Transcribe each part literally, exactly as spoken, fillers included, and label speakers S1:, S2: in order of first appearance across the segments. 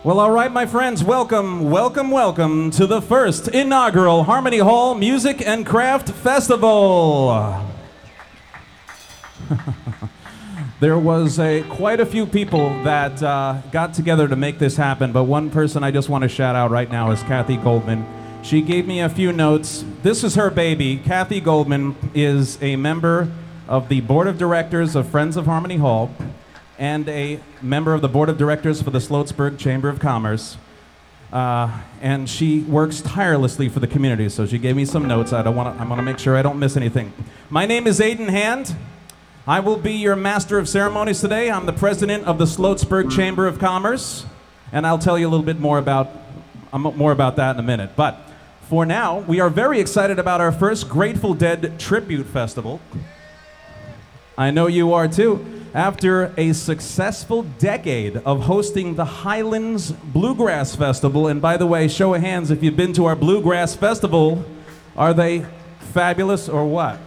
S1: Well, all right, my friends, welcome, welcome, welcome to the first inaugural Harmony Hall Music and Craft Festival. There was a quite a few people that uh, got together to make this happen, but one person I just want to shout out right now is Kathy Goldman. She gave me a few notes. This is her baby. Kathy Goldman is a member of the Board of Directors of Friends of Harmony Hall and a member of the Board of Directors for the Sloatsburg Chamber of Commerce. Uh, and she works tirelessly for the community, so she gave me some notes. I don't want to, I want to make sure I don't miss anything. My name is Aiden Hand. I will be your master of ceremonies today. I'm the president of the Sloatsburg Chamber of Commerce, and I'll tell you a little bit more about, um, more about that in a minute. But for now, we are very excited about our first Grateful Dead Tribute Festival. I know you are too. After a successful decade of hosting the Highlands Bluegrass Festival, and by the way, show of hands if you've been to our Bluegrass Festival, are they fabulous or what?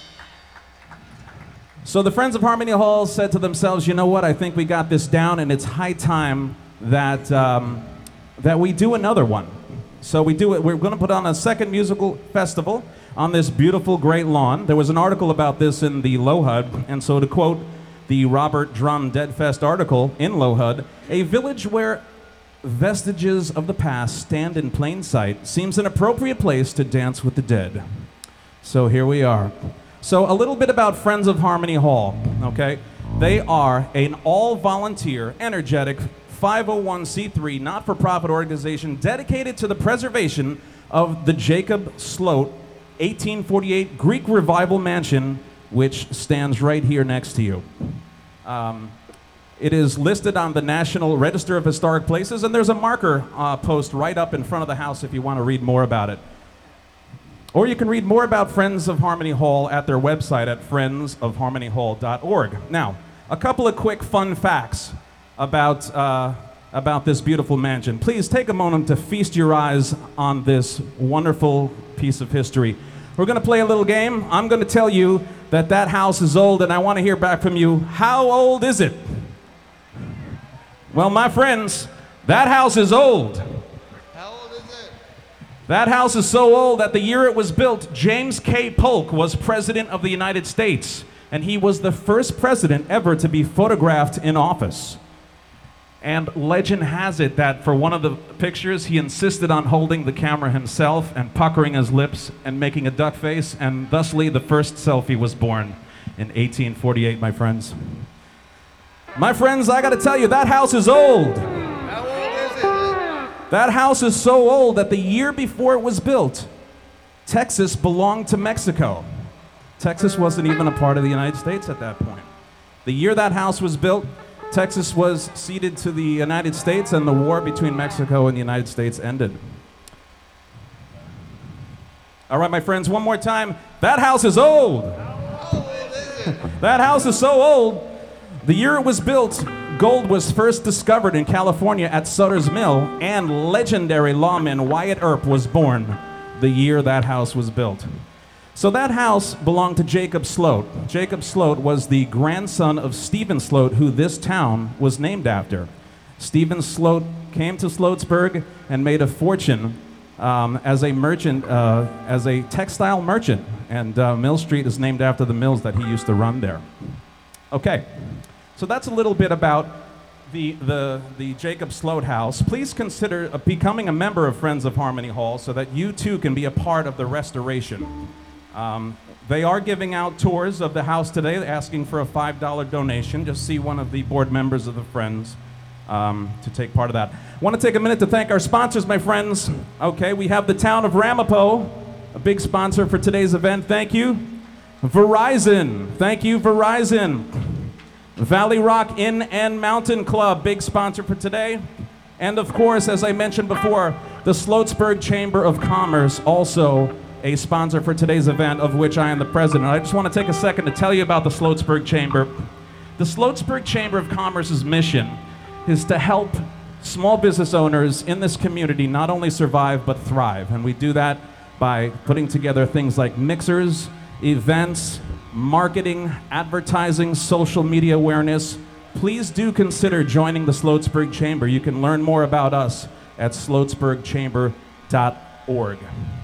S1: So the Friends of Harmony Hall said to themselves, you know what, I think we got this down and it's high time that, um, that we do another one. So we do it, we're gonna put on a second musical festival on this beautiful great lawn. There was an article about this in the LoHUD, and so to quote the Robert Drum Dead Fest article in LoHUD, a village where vestiges of the past stand in plain sight seems an appropriate place to dance with the dead. So here we are. So a little bit about Friends of Harmony Hall, okay? They are an all-volunteer, energetic, five oh one c three not-for-profit organization dedicated to the preservation of the Jacob Sloat eighteen forty-eight Greek Revival Mansion, which stands right here next to you. Um, it is listed on the National Register of Historic Places, and there's a marker uh, post right up in front of the house if you want to read more about it. Or you can read more about Friends of Harmony Hall at their website at friends of harmony hall dot org. Now, a couple of quick fun facts about, uh, about this beautiful mansion. Please take a moment to feast your eyes on this wonderful piece of history. We're going to play a little game. I'm going to tell you that that house is old, and I want to hear back from you. How old is it? Well, my friends, that house is old.
S2: How old is it?
S1: That house is so old that the year it was built, James K. Polk was president of the United States, and he was the first president ever to be photographed in office. And legend has it that for one of the pictures, he insisted on holding the camera himself and puckering his lips and making a duck face, and thusly the first selfie was born in eighteen forty-eight, my friends. My friends, I gotta tell you, that house is old.
S2: How old is it?
S1: That house is so old that the year before it was built, Texas belonged to Mexico. Texas wasn't even a part of the United States at that point. The year that house was built, Texas was ceded to the United States, and the war between Mexico and the United States ended. All right, my friends, one more time. That house is old.
S2: How old is it?
S1: That house is so old. The year it was built, gold was first discovered in California at Sutter's Mill, and legendary lawman Wyatt Earp was born the year that house was built. So that house belonged to Jacob Sloat. Jacob Sloat was the grandson of Stephen Sloat, who this town was named after. Stephen Sloat came to Sloatsburg and made a fortune um, as a merchant, uh, as a textile merchant. And uh, Mill Street is named after the mills that he used to run there. Okay, so that's a little bit about the, the, the Jacob Sloat house. Please consider uh, becoming a member of Friends of Harmony Hall so that you too can be a part of the restoration. Um, they are giving out tours of the house today, asking for a five dollar donation. Just see one of the board members of the Friends um, to take part of that. I want to take a minute to thank our sponsors, my friends. Okay, we have the town of Ramapo, a big sponsor for today's event. Thank you. Verizon. Thank you, Verizon. Valley Rock Inn and Mountain Club, big sponsor for today. And of course, as I mentioned before, the Sloatsburg Chamber of Commerce, also a sponsor for today's event, of which I am the president. I just want to take a second to tell you about the Sloatsburg Chamber. The Sloatsburg Chamber of Commerce's mission is to help small business owners in this community not only survive, but thrive. And we do that by putting together things like mixers, events, marketing, advertising, social media awareness, please do consider joining the Sloatsburg Chamber. You can learn more about us at sloatsburg chamber dot org.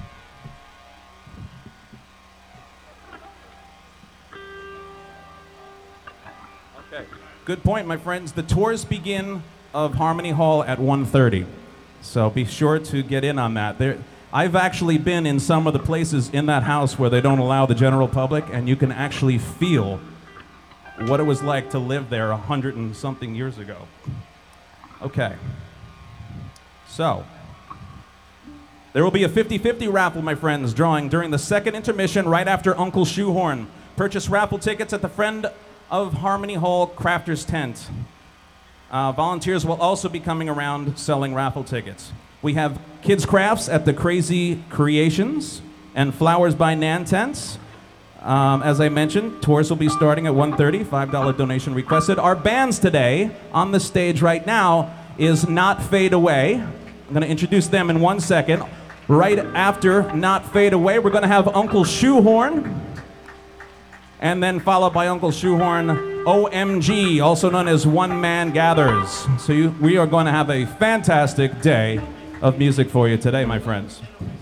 S1: Okay, good point, my friends. The tours begin of Harmony Hall at one thirty, so be sure to get in on that. There, I've actually been in some of the places in that house where they don't allow the general public, and you can actually feel what it was like to live there a hundred and something years ago. Okay. So, there will be a fifty-fifty raffle, my friends, drawing during the second intermission right after Uncle Shoehorn. Purchase raffle tickets at the Friend of Harmony Hall Crafters Tent. Uh, volunteers will also be coming around selling raffle tickets. We have kids' crafts at the Crazy Creations and Flowers by Nan tents. Um, as I mentioned, tours will be starting at one thirty, five dollars donation requested. Our bands today on the stage right now is Not Fade Away. I'm going to introduce them in one second. Right after Not Fade Away, we're going to have Uncle Shoehorn. And then followed by Uncle Shoehorn, O M G, also known as One Man Gathers. So you, we are going to have a fantastic day of music for you today, my friends.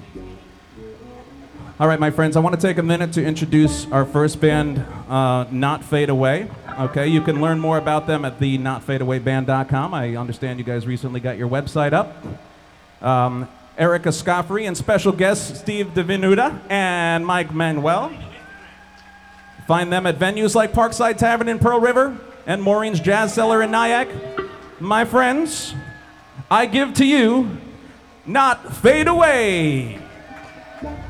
S1: All right, my friends, I want to take a minute to introduce our first band, uh, Not Fade Away. Okay, you can learn more about them at the not fade away band dot com. I understand you guys recently got your website up. Um, Erica Scoffrey and special guests Steve DeVinuta and Mike Manuel. Find them at venues like Parkside Tavern in Pearl River and Maureen's Jazz Cellar in Nyack. My friends, I give to you Not Fade Away.